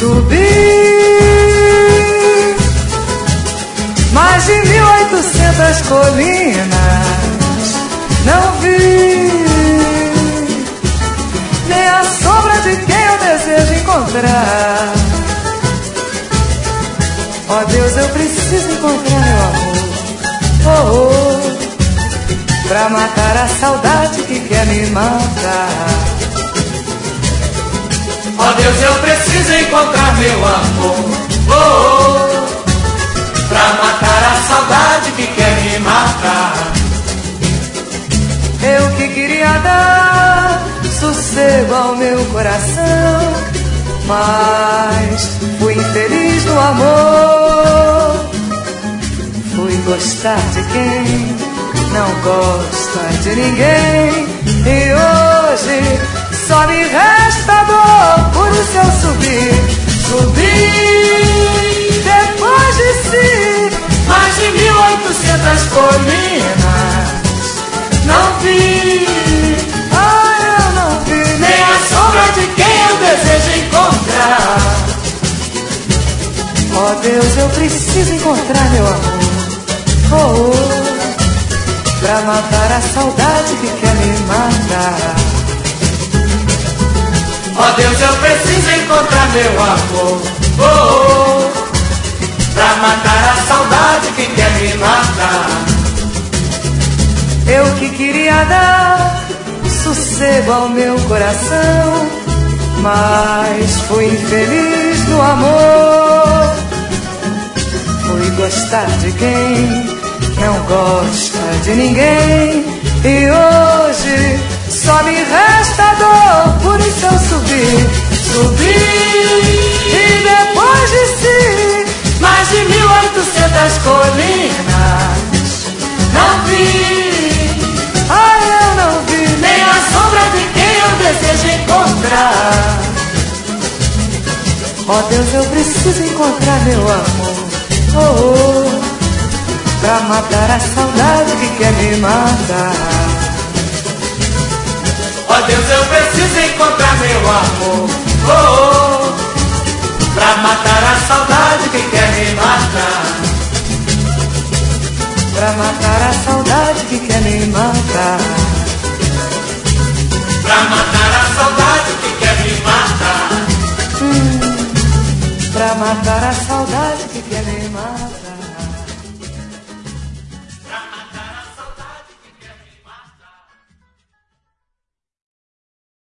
Subi mais de 1800 colinas, não vi nem a sombra de quem eu desejo encontrar. Ó Deus, eu preciso encontrar meu amor, oh, oh, pra matar a saudade que quer me matar. Ó Deus, eu preciso encontrar meu amor, oh, oh, pra matar a saudade que quer me matar. Eu que queria dar sossego ao meu coração, mas fui infeliz no amor. Fui gostar de quem não gosta de ninguém, e hoje só me resta dor. Por isso eu subi depois de si Mais de 1800 colinas, não vi, ah, eu não vi nem a sombra de quem eu desejo encontrar. Ó Deus, eu preciso encontrar meu amor, oh, oh, pra matar a saudade que quer me matar. Ó Deus, eu preciso encontrar meu amor, oh, oh, pra matar a saudade que quer me matar. Eu que queria dar sossego ao meu coração, mas fui infeliz no amor. Fui gostar de quem não gosta de ninguém, e hoje só me resta dor. Por isso eu subi e depois de si Mais de 1800 colinas, não vi, ai, eu não vi nem a sombra de quem eu desejo encontrar. Ó Deus, eu preciso encontrar meu amor, oh, oh, pra matar a saudade que quer me matar. Ó Deus, eu preciso encontrar meu amor, oh, oh, pra matar a saudade que quer me matar. Pra matar a saudade que quer me matar. Pra matar a saudade que quer me matar. Pra matar a saudade que quer me matar.